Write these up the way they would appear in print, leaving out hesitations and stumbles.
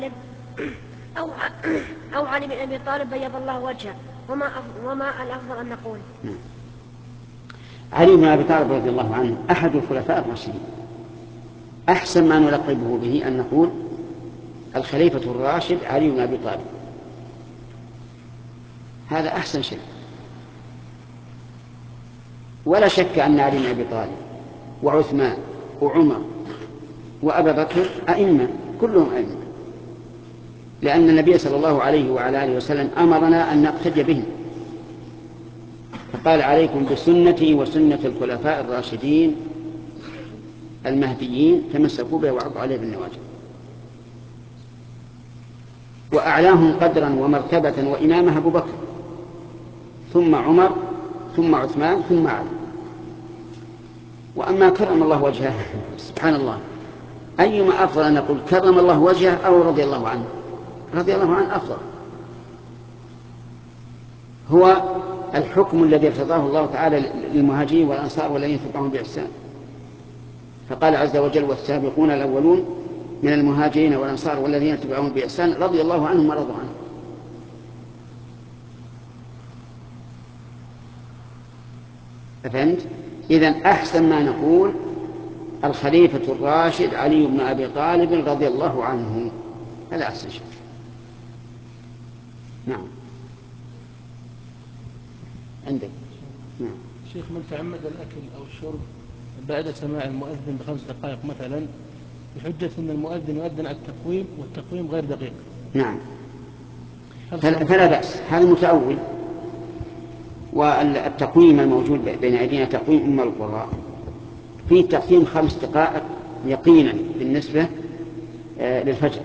أو أو علي بن أبي طالب بيض الله وجهه، وما الأفضل أن نقول؟ علي بن أبي طالب رضي الله عنه أحد الخلفاء الراشدين، أحسن ما نلقبه به أن نقول الخليفة الراشد علي بن أبي طالب، هذا أحسن شيء. ولا شك أن علي بن أبي طالب وعثمان وعمر وأبا بكر أئمة، كلهم أئمة، لأن النبي صلى الله عليه وعلى آله وسلم أمرنا أن نقتدي بهم، فقال عليكم بسنتي وسنة الخلفاء الراشدين المهديين تمسكوا به وعضوا عليه بالنواجذ. وأعلاهم قدرا ومرتبة وإمامة أبو بكر، ثم عمر، ثم عثمان، ثم علي. وأما كرم الله وجهه سبحان الله، أيما أفضل أن نقول كرم الله وجهه أو رضي الله عنه؟ رضي الله عنه أفضل، هو الحكم الذي ارتضاه الله تعالى للمهاجرين والأنصار والذين تبعهم بإحسان. فقال عز وجل والسابقون الأولون من المهاجرين والأنصار والذين تبعهم بإحسان رضي الله عنهم ورضوا عنه. فهمت؟ إذن أحسن ما نقول الخليفة الراشد علي بن أبي طالب رضي الله عنه، هذا أحسن شيء. نعم عندك. نعم. شيخ، من تعمد الأكل أو الشرب بعد سماع المؤذن ب5 دقائق مثلا بحجة أن المؤذن يؤذن على التقويم والتقويم غير دقيق، نعم، فلا بأس، هذا متأول. والتقويم الموجود بين أيدينا تقويم أم القرى، فيه تقويم 5 دقائق يقينا بالنسبة للفجر،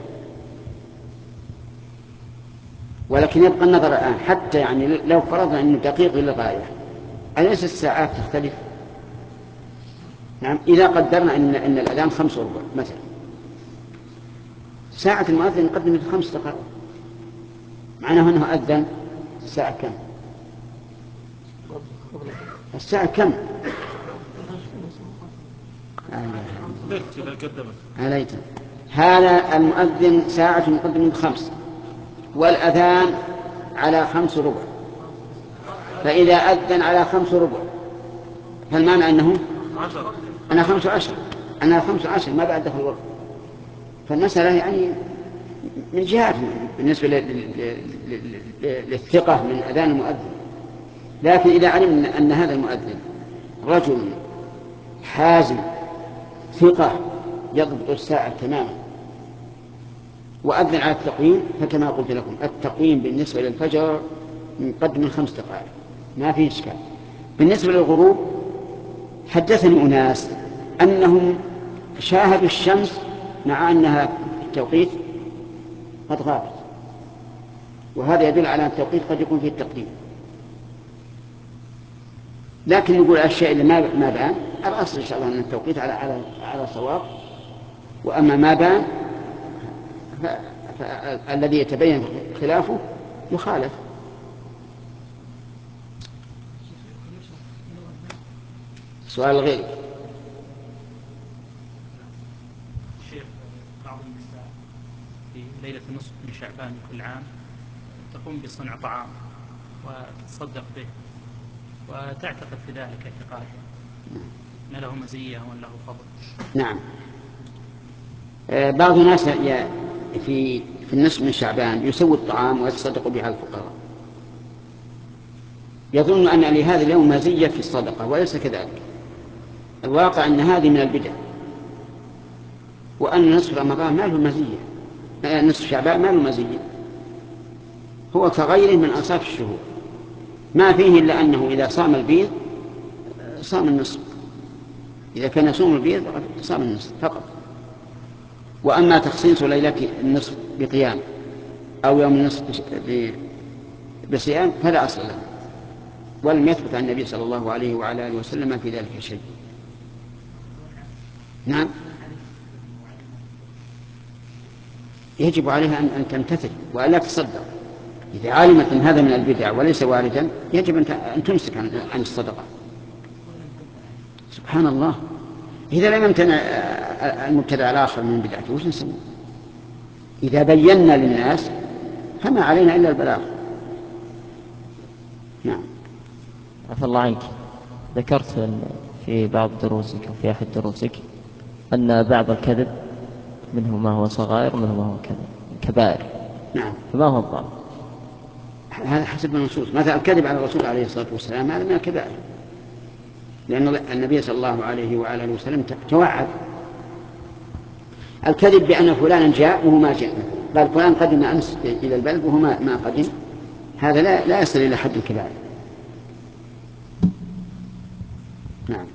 ولكن يبقى النظر الآن حتى يعني لو فرضنا أنه دقيق للغاية، أليس الساعات تختلف؟ نعم، إذا قدرنا أن الأذان 5:15 مثلا، ساعة المؤذن نقدم 5 دقائق، معناه أنه أذن الساعة كم؟ الساعة كم؟ عليك. هذا المؤذن ساعة مقدم 5 والأذان على 5:15، فإذا أذن على 5:15 فالمعنى أنه أنا 15، أنا 15 ما بعد دخل الوقت. فالمسألة يعني من جهات بالنسبة للثقة من أذان المؤذن. لكن إذا علمنا أن هذا المؤذن رجل حازم ثقة يضبط الساعة تماما وأذن على التقويم، فكما قلت لكم التقويم بالنسبة للفجر مقدم من 5 دقائق، ما فيه إشكال. بالنسبة للغروب حدثني أناس أنهم شاهدوا الشمس مع أنها التوقيت قد غابت، وهذا يدل على أن التوقيت قد يكون فيه التقديم. لكن نقول الشيء اللي ما بان، الأصل إن شاء الله أن التوقيت على صواب، وأما ما بان فالذي يتبين خلافه يخالف. سؤال غير. شيخ، بعض النساء في ليلة النصف من شعبان كل عام تقوم بصنع طعام وتتصدق به وتعتقد في ذلك اعتقاد أن له مزية وأن له فضل. نعم، بعض الناس في النصف من شعبان يسوي الطعام ويتصدق به على الفقراء، يظن أن لهذا اليوم مزية في الصدقة، وليس كذلك. الواقع أن هذه من البدع، وأن نصف رمضان ما له مزية، نصف شعبان ما له مزية، هو كغيره من أنصاف الشهور، ما فيه إلا أنه إذا صام البيض صام النصف، إذا كان يصوم البيض صام النصف فقط. وأما تخصيص ليلة النصف بقيام أو يوم النصف بصيام فلا أصل له، ولم يثبت عن النبي صلى الله عليه وعلى آله وسلم في ذلك شيء. نعم، يجب عليها أن تمتثل وألا تصدق. إذا علمت أن هذا من البدع وليس واردا يجب أن تمسك عن الصدقة. سبحان الله، إذا لم يمتنع المبتدع الآخر من بدعته وش نسوي؟ إذا بينا للناس فما علينا إلا البلاغ. نعم. عفى الله عنك، ذكرت في بعض دروسك وفي أحد دروسك أن بعض الكذب منه ما هو صغائر ومنه ما هو كبائر. نعم. فما هو الضابط؟ هذا حسب النصوص. مثلا الكذب على الرسول عليه الصلاة والسلام هذا من الكبائر، لأن النبي صلى الله عليه وآله وسلم توعد. الكذب بأن فلانا جاء وهو ما جاء، قال فلان قدم أمس إلى البلد وهو ما قدم، هذا لا يصل إلى حد الكبائر. نعم.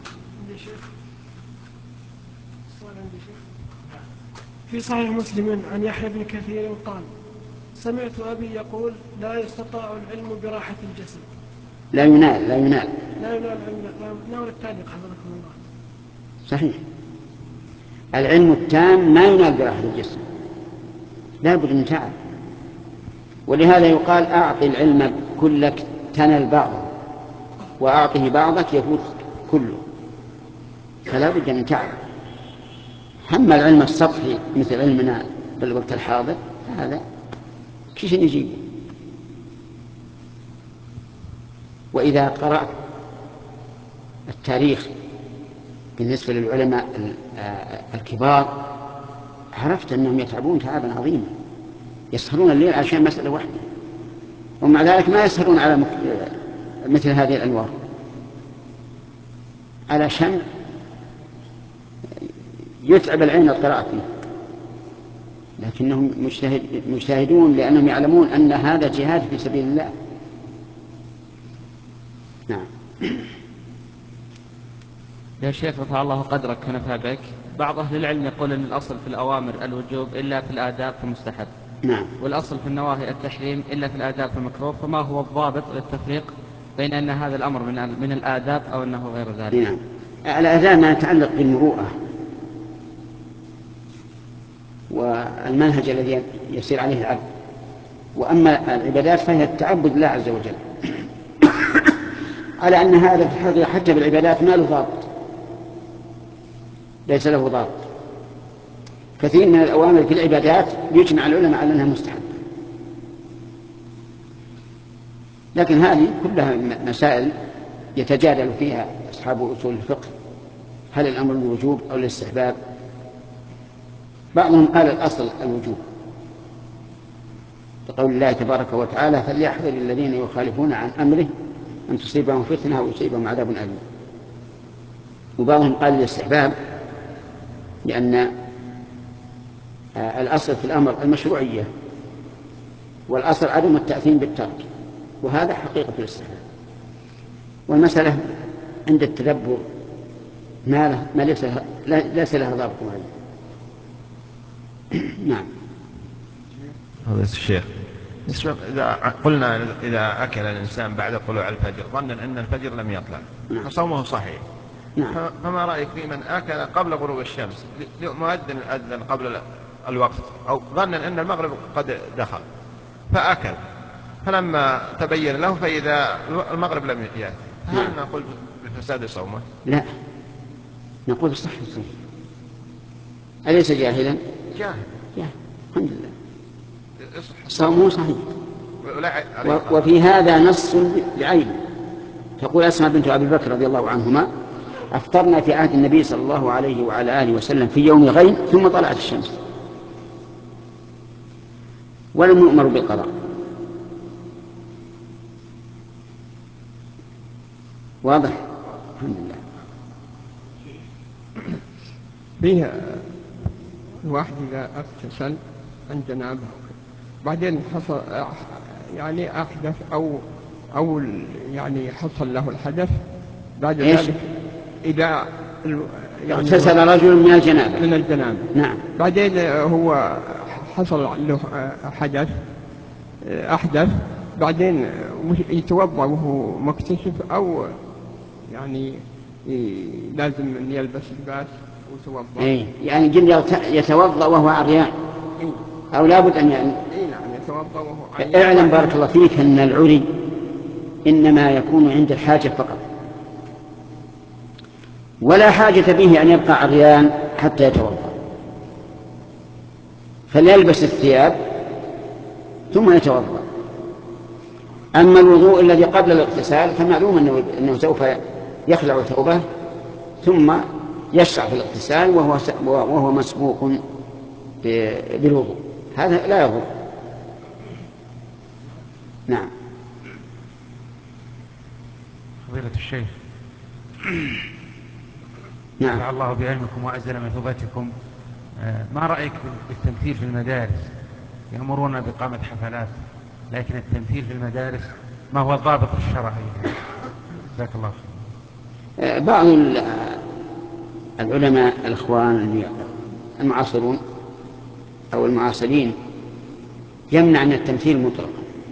في صحيح مسلم عن يحيى بن كثير قال: سمعت أبي يقول: لا يستطاع العلم براحة الجسد. لا ينال العلم. نور التعليق حضركم الله. صحيح. العلم التام ما ينال براحة الجسد، لا بد من تعب. ولهذا يقال: أعطي العلم كلك تنل بعضه، وأعطه بعضك يفوت كله. فلا بد من تعب. أما العلم السطحي مثل علمنا بالوقت الحاضر هذا كيف نجيبه؟ وإذا قرأت التاريخ بالنسبة للعلماء الكبار عرفت أنهم يتعبون تعبا عظيما، يسهرون الليل عشان مسألة واحدة، ومع ذلك ما يسهرون على مثل هذه الأنوار علشان يتعب العين القراءة فيه، لكنهم مجتهدون لأنهم يعلمون أن هذا جهاد في سبيل الله. نعم. يا شيخ رفع الله قدرك ونفع بك، بعض أهل العلم يقول أن الأصل في الأوامر الوجوب إلا في الآداب فمستحب. نعم. والأصل في النواهي التحريم إلا في الآداب فمكروه، فما هو الضابط للتفريق بين أن هذا الأمر من الآداب أو أنه غير ذلك؟ نعم. الآداب ما يتعلق بالمروءة والمنهج الذي يسير عليه العبد، وأما العبادات فهي التعبد لله عز وجل. على أن هذا في الحقيقة حتى بالعبادات ما له ضابط، ليس له ضابط. كثير من الأوامر في العبادات يجمع العلماء على أنها مستحب، لكن هذه كلها مسائل يتجادل فيها أصحاب أصول الفقه، هل الأمر للوجوب أو للاستحباب؟ بعضهم قال الأصل الوجوب لقول الله تبارك وتعالى: فليحذر الذين يخالفون عن أمره أن تصيبهم فتنة أو يصيبهم عذاب أليم. وبعضهم قال الاستحباب لأن الأصل في الأمر المشروعية، والأصل عدم التأثيم بالترك، وهذا حقيقة الاستحباب. والمسألة عند التدبر ما ليس لها ضابط معين. نعم. هذا الشيخ إذا قلنا إذا أكل الإنسان بعد طلوع الفجر ظنا أن الفجر لم يطلع فصومه صحيح. نعم. فما رأيك في من أكل قبل غروب الشمس، مؤذن أذن قبل الوقت أو ظنا أن المغرب قد دخل فأكل، فلما تبين له فإذا المغرب لم يأتي، هل نقول بفساد صومه؟ لا، نقول بصحة الصوم. أليس جاهلا؟ جاهل. الحمد لله، صومه صحيح. وفي هذا نص بعينه. تقول أسماء بنت أبي بكر رضي الله عنهما: أفطرنا في عهد النبي صلى الله عليه وعلى آله وسلم في يوم غيم ثم طلعت الشمس ولم نؤمر بالقضاء. واضح؟ الحمد لله. فيها الواحد إذا اغتسل عن جنابه بعدين حصل يعني أحدث أو يعني حصل له الحدث بعد ذلك إذا يعني اغتسل رجل من الجنابة. نعم. بعدين هو حصل له حدث أحدث، بعدين يتوضأ وهو مكتشف أو يعني لازم أن يلبس لباس ويتوضأ؟ يعني جل يتوضأ وهو عريان أو لابد أن نعم يتوضأ وهو عريان. اعلم بارك الله فيك أن العري إنما يكون عند الحاجة فقط، ولا حاجة به أن يبقى عريان حتى يتوضأ، فليلبس الثياب ثم يتوضأ. أما الوضوء الذي قبل الاغتسال فمعلوم أنه سوف يخلع ثوبه ثم يشرع في الاغتسال وهو مسبوق بالوضوء، هذا لا يضر. نعم. فضيلة الشيخ، نعم. نفع الله بعلمكم وأجزل مثوبتكم. ما رأيك بالتمثيل في المدارس؟ يأمرون بإقامة حفلات، لكن التمثيل في المدارس ما هو الضابط الشرعي؟ جزاك الله خير. بعض العلماء الإخوان المعاصرون أو المعاصرين يمنع من التمثيل مطلقا،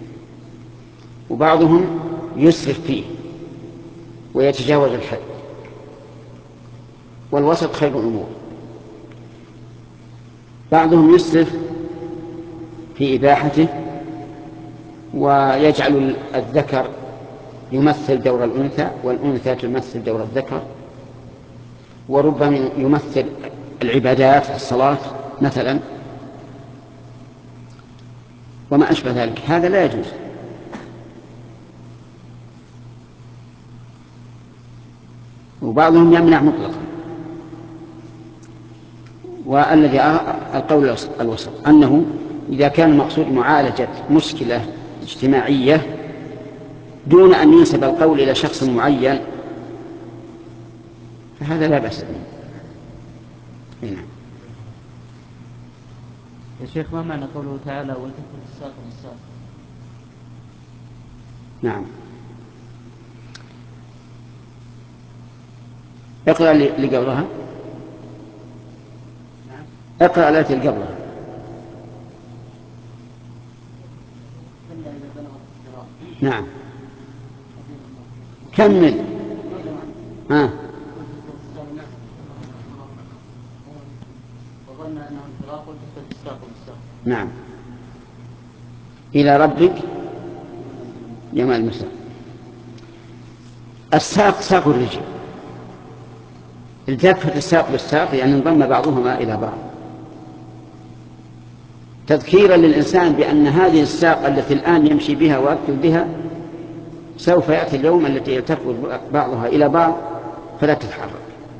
وبعضهم يسرف فيه ويتجاوز الحد، والوسط خير الأمور. بعضهم يسرف في إباحته ويجعل الذكر يمثل دور الأنثى والأنثى تمثل دور الذكر، وربما يمثل العبادات الصلاة مثلا وما أشبه ذلك. هذا لا يجوز. وبعضهم يمنع مطلقا. والذي القول الوسط أنه إذا كان المقصود معالجة مشكلة اجتماعية دون أن ينسب القول إلى شخص معين فهذا لا بأس به. هنا. يا شيخ، ما معنى قوله تعالى ولتكن الساق بالساق؟ نعم. اقرأ اللي قبلها. اقرأ التي قبلها. نعم. كمل. ها. نعم. إلى ربك يوم المساء. الساق ساق الرجل، التفت الساق بالساق يعني انضم بعضهما إلى بعض، تذكيرا للإنسان بأن هذه الساق التي الآن يمشي بها ويأكل بها سوف يأتي اليوم التي يلتفت بعضها إلى بعض فلا تتحرك.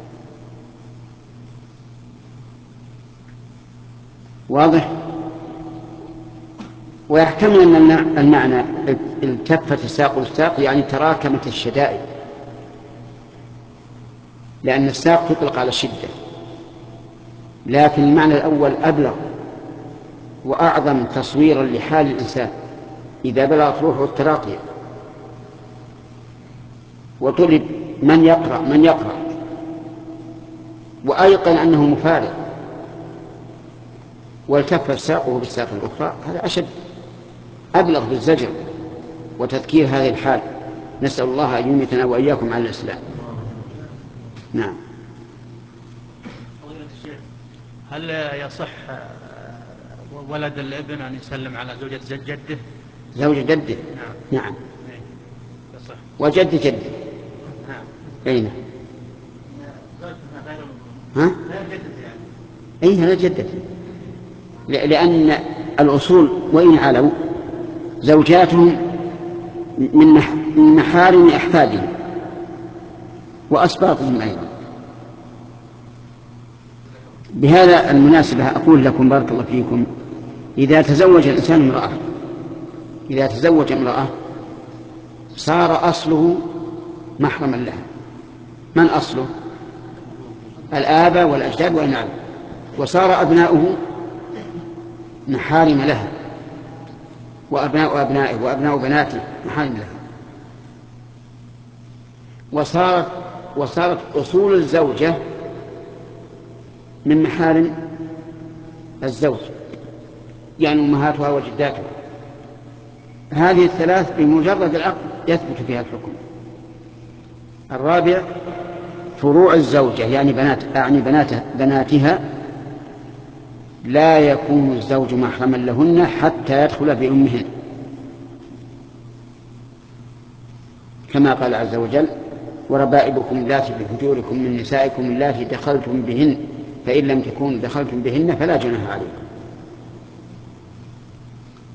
واضح؟ ويحتمل أن المعنى التفت الساق بالساق يعني تراكمت الشدائد، لأن الساق تطلق على الشدة، لكن المعنى الأول أبلغ وأعظم تصويرا لحال الإنسان إذا بلغت روحه التراقية. وطلب من يقرأ وأيقن أنه مفارق والتفت ساقه بالساق الأخرى، هذا أشد أبلغ بالزجر وتذكير هذه الحال. نسأل الله أن يميتنا وإياكم على الإسلام. نعم. هل يصح ولد الابن أن يسلم على زوجة جده؟ زوجة جده؟ نعم. نعم. يصح. وجد جده؟ نعم. أين؟ ها؟ أين لا جدة، لأن الأصول وإن علوا زوجاتهم من محارم أحفادهم وأسباطهم أيضا. بهذا المناسبة أقول لكم بارك الله فيكم، إذا تزوج الإنسان امرأة صار أصله محرما لها. من أصله؟ الآباء والأجداد وإن علوا، وصار أبناؤه محارم لها، وأبناء أبنائه وأبناء بناته محارم لها. وصارت أصول الزوجة من محارم الزوج، يعني أمهاتها وجداتها. هذه الثلاث بمجرد العقد يثبت فيها الحكم. الرابع فروع الزوجة يعني بناتها لا يكون الزوج محرما لهن حتى يدخل بأمهن، كما قال عز وجل: وربائبكم اللاتي في حجوركم من نسائكم اللاتي دخلتم بهن فإن لم تكونوا دخلتم بهن فلا جناح عليكم.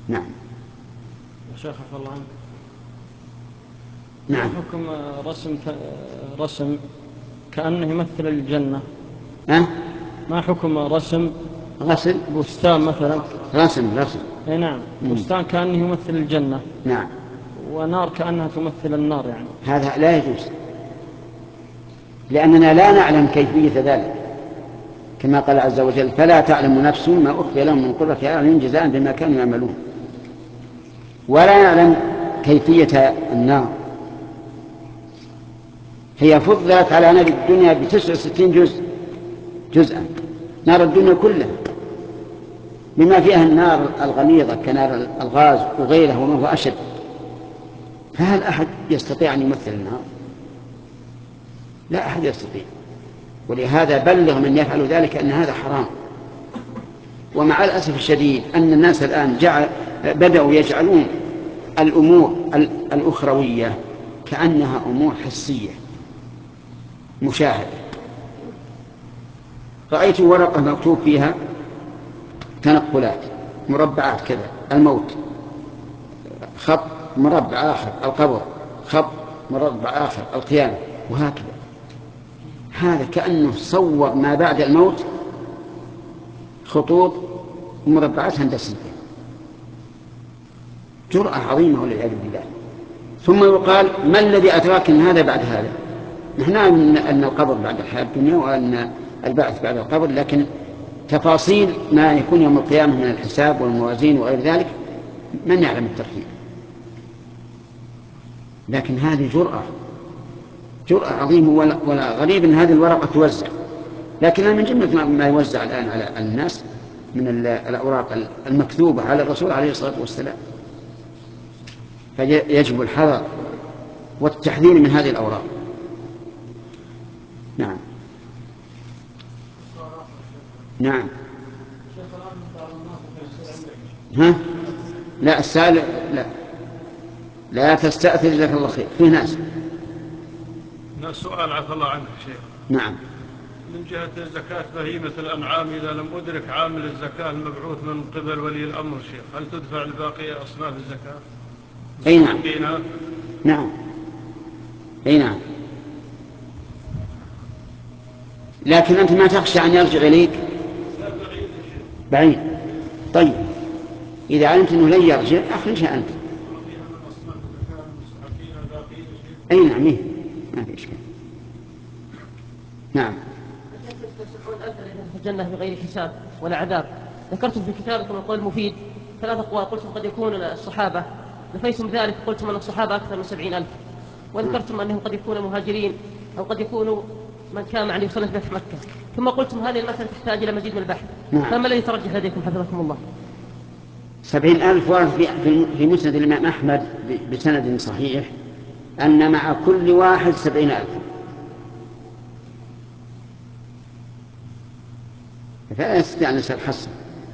نعم. يا شيخ عفى الله عنك. نعم. حكم رسم كأنه يمثل الجنة. ما حكم رسم غسل بستان مثلا؟ رسم. اي نعم. بستان كأنه يمثل الجنة. نعم. ونار كأنها تمثل النار يعني. هذا لا يجوز، لأننا لا نعلم كيفية ذلك، كما قال عز وجل: فلا تعلم نفس ما أخفي لهم من قرة أعين جزاء بما كانوا يعملون. ولا نعلم كيفية النار. هي فضلت على نار الدنيا ب69 جزءا، نار الدنيا كلها بما فيها النار الغليظة كنار الغاز وغيره وما هو أشد. فهل أحد يستطيع أن يمثل النار؟ لا أحد يستطيع. ولهذا بلغ من يفعل ذلك أن هذا حرام. ومع الأسف الشديد أن الناس الآن بدأوا يجعلون الأمور الأخروية كأنها أمور حسية مشاهدة. رأيت ورقة مكتوب فيها تنقلات مربعات كذا: الموت، خط مربع آخر القبر، خط مربع آخر القيامة، وهكذا. هذا كأنه صور ما بعد الموت خطوط ومربعات هندسية. جرأة عظيمة والعياذ بالله. ثم يقال: ما الذي أدراك أن هذا بعد هذا؟ نحن نعلم أن القبر بعد الحياة الدنيا وأن البعث بعد القبر، لكن تفاصيل ما يكون يوم القيامة من الحساب والموازين وغير ذلك من يعلم الترتيب. لكن هذه جرأة عظيمة. ولا غريب أن هذه الورقة توزع، لكنها من جملة ما يوزع الآن على الناس من الأوراق المكتوبة على الرسول عليه الصلاة والسلام. فيجب الحذر والتحذير من هذه الأوراق. نعم. نعم. لا السائل لا تستأثر جزاك الله خير. في ناس. سؤال عفى الله عنك شيخ. نعم. من جهة زكاة بهيمة الأنعام إذا لم أدرك عامل الزكاة المبعوث من قبل ولي الأمر شيخ، هل تدفع لباقي أصناف الزكاة؟ أي نعم. نعم. أي نعم. لكن أنت ما تخشى أن يرجع إليك؟ بعيد. طيب إذا علمت أنه لن يرجع أخرجها أنت. أي نعم. ما في إشكال. نعم. الجنة بغير حساب ولا عذاب. ذكرتم في كتابكم القول المفيد 3 أقوال، قلتم قد يكون الصحابة، نفيتم ذلك قلتم أن الصحابة أكثر من 70,000، وذكرتم أنهم قد يكونوا مهاجرين أو قد يكونوا من كان مع يصلي في مكة، ثم قلتم هذه المسألة تحتاج إلى مزيد من البحث. فما الذي ترجح لديكم حفظكم الله؟ 70,000 ورد في مسند الإمام أحمد بسند صحيح أن مع كل واحد 70,000. فلا يستطيع أن يحصر.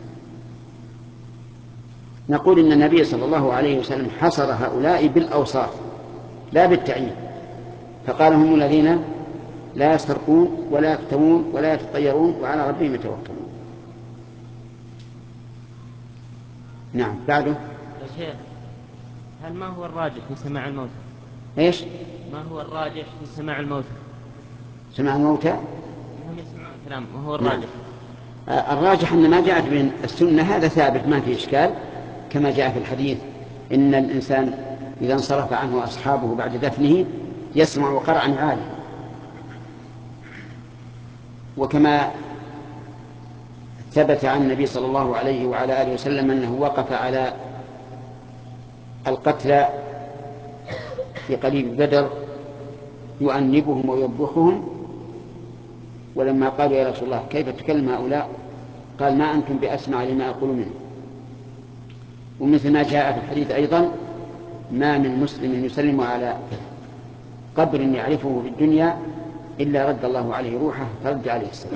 نقول إن النبي صلى الله عليه وسلم حصر هؤلاء بالأوصاف لا بالتعيين، فقال: هم الذين لا يسرقون ولا يكتمون ولا يتطيرون وعلى ربهم يتوكلون. نعم. بعده يا شيخ، هل ما هو الراجح في سماع الموتى؟ ايش؟ ما هو الراجح في سماع الموتى؟ سماع الموتى؟ هم يسمعون الكلام، ما هو الراجح؟ الراجح أن ما جاءت من السنة هذا ثابت ما في إشكال، كما جاء في الحديث: إن الإنسان إذا انصرف عنه أصحابه بعد دفنه يسمع قرعا عالي. وكما ثبت عن النبي صلى الله عليه وعلى آله وسلم أنه وقف على القتلى في قليب بدر يؤنبهم ويوبخهم، ولما قالوا: يا رسول الله كيف تكلم هؤلاء؟ قال: ما أنتم بأسمع لما أقول منه. ومثل ما جاء في الحديث أيضا: ما من مسلم يسلم على قبر يعرفه في الدنيا إلا رد الله عليه روحه فرد عليه السلام.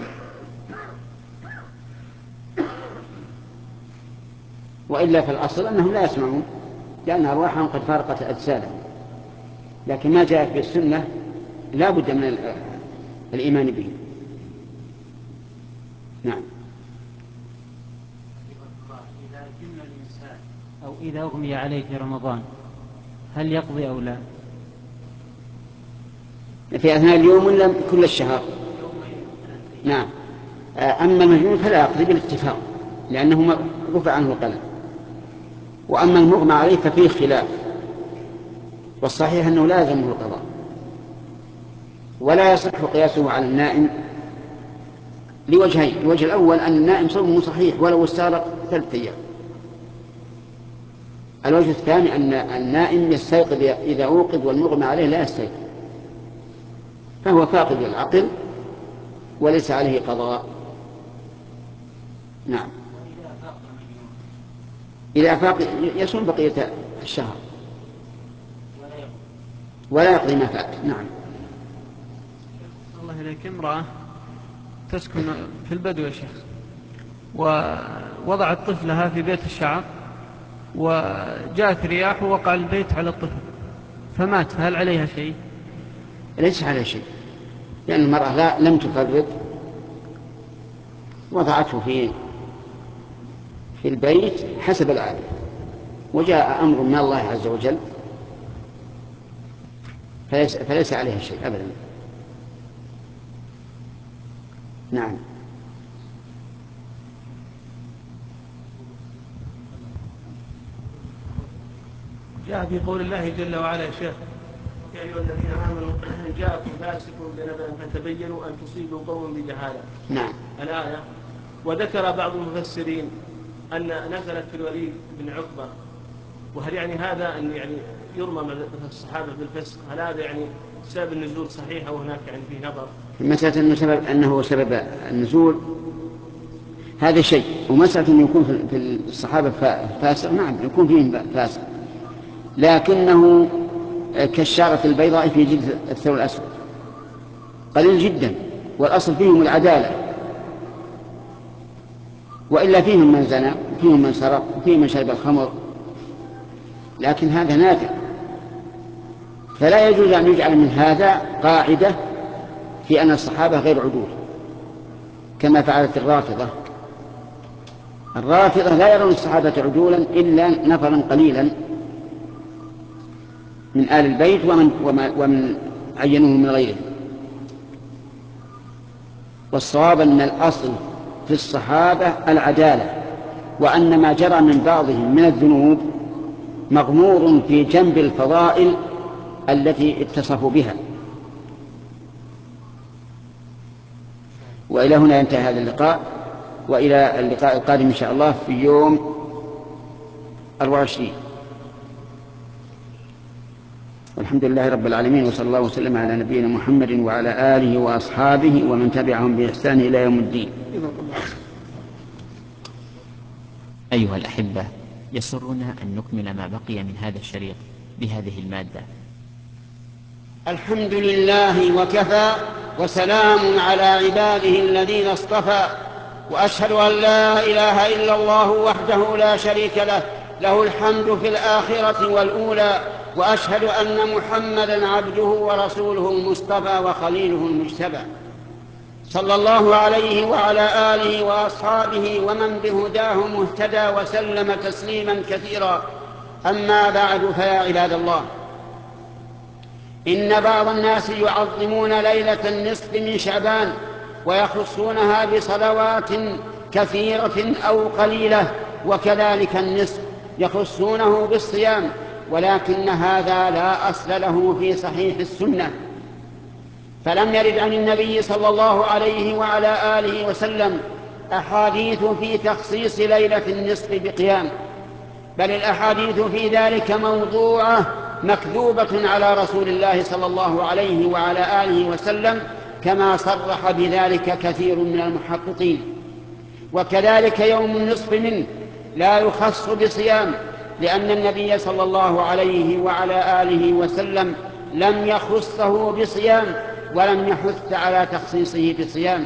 وإلا في الأصل أنهم لا يسمعون لأن أرواحهم قد فارقت أجسادهم، لكن ما جاء في السنة لا بد من الإيمان به. نعم. إذا جن الإنسان أو إذا أغمي عليه في رمضان هل يقضي أو لا؟ في أثناء اليوم ولا كل الشهر؟ نعم. أما المجنون فلا يقضي بالاتفاق لأنه رفع عنه القلم. وأما المغمى عليه ففيه خلاف، والصحيح أنه لازمه القضاء، ولا يصح قياسه على النائم لوجهين. الوجه الأول أن النائم صومه صحيح ولو استغرق 3 أيام. الوجه الثاني أن النائم يستيقظ إذا أوقظ والمغمى عليه لا يستيقظ، فهو فاقد العقل وليس عليه قضاء. نعم. إذا أفاق يصوم بقية الشهر ولا يقضي ما فات. نعم. الله إليك، امرأة تسكن في البدو يا شيخ، ووضعت طفلها في بيت الشعر، وجاءت رياح ووقع البيت على الطفل فمات، فهل عليها شيء؟ ليس عليها شيء، لأن المرأة لم تفرط، وضعته في البيت حسب العادة، وجاء أمر من الله عز وجل فليس عليها شيء أبدا. نعم. جاء في قول الله جل وعلا يا شيخ: يا أيها الذين آمنوا إن جاءكم فاسق بنبأ فتبينوا أن تصيبوا قوما بجهالة. نعم. الآية. وذكر بعض المفسرين أن نزلت في الوليد بن عقبة، وهل يعني هذا أن يعني يرمى مثل الصحابة بالفسق؟ هل هذا يعني سبب النزول صحيح أو هناك يعني فيه نظر؟ مسألة أنه سبب النزول هذا شيء، ومسألة أن يكون في الصحابة فاسق، نعم يكون فيهم فاسق، لكنه كالشعرة البيضاء في جلد الثور الأسود، قليل جدا، والأصل فيهم العدالة، وإلا فيهم من زنى، فيهم من سرق، فيهم من شرب الخمر، لكن هذا نادر. فلا يجوز أن يجعل من هذا قاعدة في أن الصحابة غير عدول كما فعلت الرافضة. الرافضة لا يرون الصحابة عدولا إلا نفرا قليلا من آل البيت ومن عينوه من غيره. والصواب أن الأصل في الصحابة العدالة، وأن ما جرى من بعضهم من الذنوب مغمور في جنب الفضائل التي اتصفوا بها. وإلى هنا ينتهي هذا اللقاء، وإلى اللقاء القادم إن شاء الله في يوم 24. والحمد لله رب العالمين، وصلى الله وسلم على نبينا محمد وعلى آله وأصحابه ومن تبعهم بإحسان إلى يوم الدين. أيها الأحبة، يسرنا أن نكمل ما بقي من هذا الشريط بهذه المادة. الحمد لله وكفى، وسلام على عباده الذين اصطفى، وأشهد أن لا إله إلا الله وحده لا شريك له، له الحمد في الآخرة والأولى، وأشهد أن محمدا عبده ورسوله المصطفى وخليله المجتبى، صلى الله عليه وعلى آله وأصحابه ومن بهداه مهتدى وسلم تسليما كثيرا. أما بعد، فيا عباد الله، إن بعض الناس يعظمون ليلة النصف من شعبان ويخصونها بصلوات كثيرة أو قليلة، وكذلك النصف يخصونه بالصيام، ولكن هذا لا أصل له في صحيح السنة، فلم يرد عن النبي صلى الله عليه وعلى آله وسلم أحاديث في تخصيص ليلة النصف بقيام، بل الأحاديث في ذلك موضوعة مكذوبة على رسول الله صلى الله عليه وعلى آله وسلم، كما صرح بذلك كثير من المحققين. وكذلك يوم النصف منه لا يخص بصيام، لأن النبي صلى الله عليه وعلى آله وسلم لم يخصه بصيام ولم يحث على تخصيصه بصيام.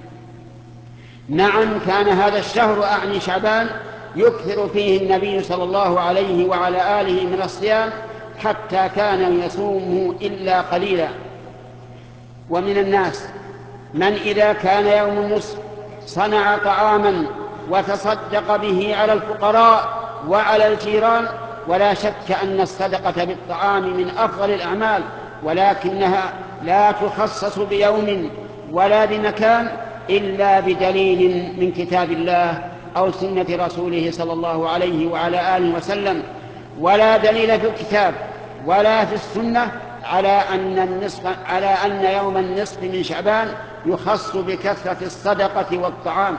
نعم، كان هذا الشهر أعني شعبان يكثر فيه النبي صلى الله عليه وعلى آله من الصيام، حتى كان يصومه إلا قليلا. ومن الناس من إذا كان يوم النصف صنع طعاما وتصدق به على الفقراء وعلى الجيران. ولا شك أن الصدقة بالطعام من أفضل الأعمال، ولكنها لا تخصص بيوم ولا بمكان إلا بدليل من كتاب الله أو سنة رسوله صلى الله عليه وعلى آله وسلم، ولا دليل في الكتاب ولا في السنة على أن يوم النصف من شعبان يخص بكثرة الصدقة والطعام.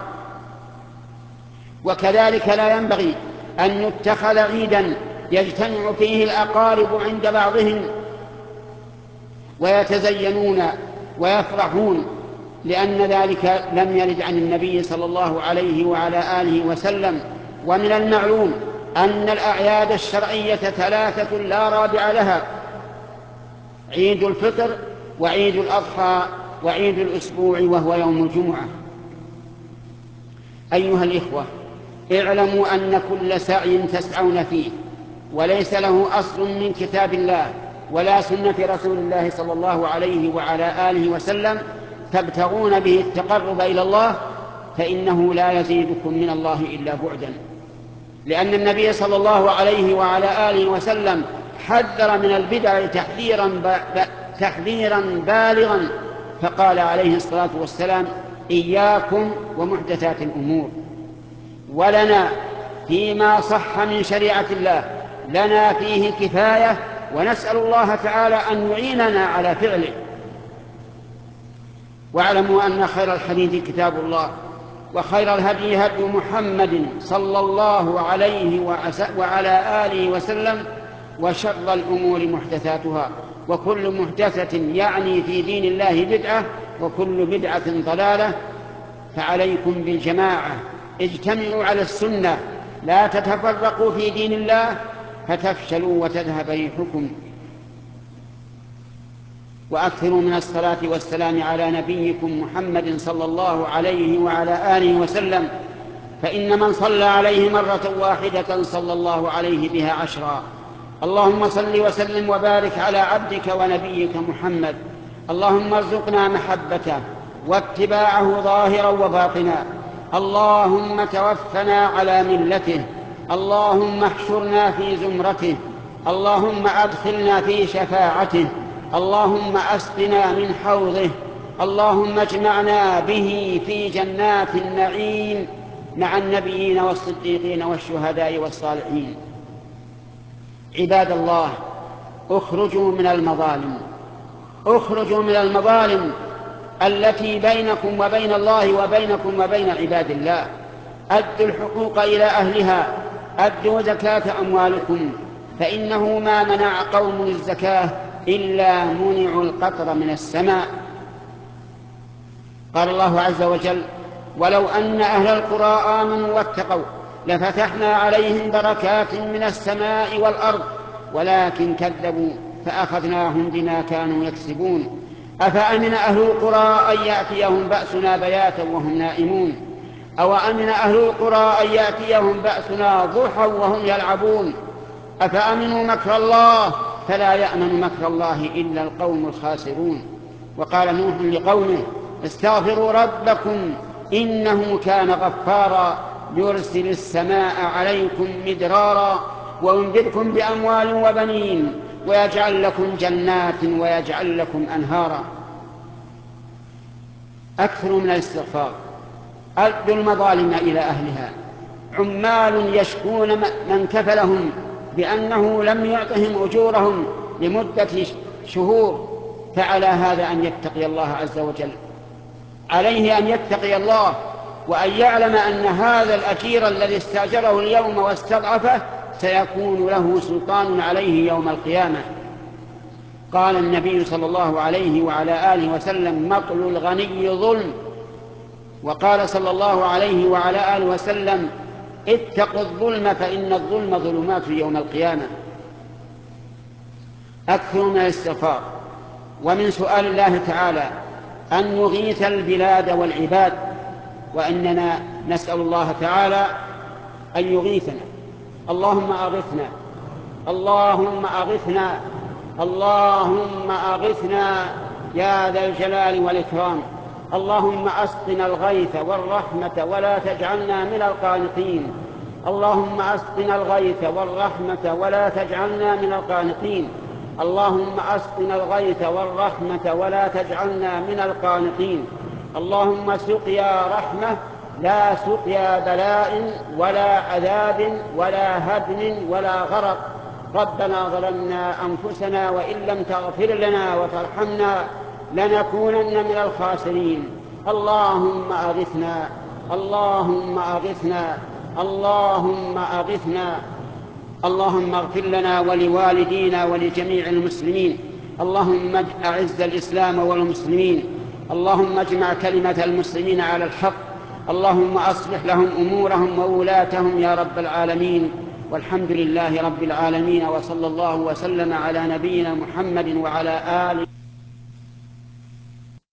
وكذلك لا ينبغي أن يتخذ عيدا يجتمع فيه الأقارب عند بعضهم ويتزينون ويفرحون، لأن ذلك لم يرد عن النبي صلى الله عليه وعلى آله وسلم. ومن المعلوم أن الأعياد الشرعية 3 لا رابع لها: عيد الفطر وعيد الأضحى وعيد الأسبوع وهو يوم الجمعة. أيها الإخوة، اعلموا أن كل سعي تسعون فيه وليس له أصل من كتاب الله ولا سنة رسول الله صلى الله عليه وعلى آله وسلم تبتغون به التقرب إلى الله، فإنه لا يزيدكم من الله إلا بعدا، لأن النبي صلى الله عليه وعلى آله وسلم حذر من البدع تحذيرا بالغا، فقال عليه الصلاة والسلام: إياكم ومحدثات الأمور. ولنا فيما صح من شريعة الله لنا فيه كفاية، ونسأل الله تعالى أن يعيننا على فعله. واعلموا أن خير الحديث كتاب الله، وخير الهدي هدي محمد صلى الله عليه وعلى آله وسلم، وشر الأمور محدثاتها، وكل محدثة يعني في دين الله بدعة، وكل بدعة ضلالة. فعليكم بالجماعة، اجتمعوا على السنة، لا تتفرقوا في دين الله فتفشلوا وتذهب ريحكم. وأكثروا من الصلاة والسلام على نبيكم محمد صلى الله عليه وعلى آله وسلم، فإن من صلى عليه مرة واحدة صلى الله عليه بها 10. اللهم صل وسلم وبارك على عبدك ونبيك محمد. اللهم ارزقنا محبته واتباعه ظاهرا وباطنا. اللهم توفنا على ملته. اللهم احشرنا في زمرته. اللهم أدخلنا في شفاعته. اللهم أسقنا من حوضه. اللهم اجمعنا به في جنات النعيم مع النبيين والصديقين والشهداء والصالحين. عباد الله، اخرجوا من المظالم التي بينكم وبين الله وبينكم وبين عباد الله. أدوا الحقوق إلى أهلها، أدوا زكاة أموالكم، فإنه ما منع قوم الزكاة إلا منعوا القطر من السماء. قال الله عز وجل: ولو أن أهل القرى آمنوا واتقوا لفتحنا عليهم بركات من السماء والأرض ولكن كذبوا فأخذناهم بما كانوا يكسبون. أفأمن أهل القرى أن يأتيهم بأسنا بياتا وهم نائمون، أو أمن أهل القرى أن يأتيهم بأسنا ضحى وهم يلعبون. أفأمنوا مكر الله فلا يأمن مكر الله إلا القوم الخاسرون. وقال نوح لقومه: استغفروا ربكم إنه كان غفارا يرسل السماء عليكم مدرارا ويمددكم بأموال وبنين ويجعل لكم جنات ويجعل لكم أنهارا. أكثروا من الاستغفار، أدوا المظالم إلى أهلها. عمال يشكون من كفلهم بأنه لم يعطهم أجورهم لمدة شهور، فعلى هذا أن يتقي الله عز وجل. عليه أن يتقي الله وأن يعلم أن هذا الأجير الذي استأجره اليوم واستضعفه سيكون له سلطان عليه يوم القيامة. قال النبي صلى الله عليه وعلى آله وسلم: مطل الغني ظلم. وقال صلى الله عليه وعلى آله وسلم: اتقوا الظلم فإن الظلم ظلمات يوم القيامة. أكثر من الاستغفار ومن سؤال الله تعالى أن يغيث البلاد والعباد، وإننا نسأل الله تعالى أن يغيثنا. اللهم أغثنا، اللهم أغثنا، اللهم أغثنا يا ذا الجلال والإكرام. اللهم أسقنا الغيث والرحمة ولا تجعلنا من القانطين. اللهم أسقنا الغيث والرحمة ولا تجعلنا من القانطين. اللهم أسقنا الغيث والرحمة ولا تجعلنا من القانطين. اللهم سقيا رحمة لا سقيا بلاء ولا عذاب ولا هدم ولا غرق. ربنا ظلمنا أنفسنا وإن لم تغفر لنا وترحمنا لنكونن من الخاسرين. اللهم أغثنا، اللهم أغثنا، اللهم أغثنا. اللهم اغفر لنا ولوالدينا ولجميع المسلمين. اللهم أعز الإسلام والمسلمين. اللهم اجمع كلمة المسلمين على الحق. اللهم أصلح لهم أمورهم وولاتهم يا رب العالمين. والحمد لله رب العالمين، وصلى الله وسلم على نبينا محمد وعلى آله.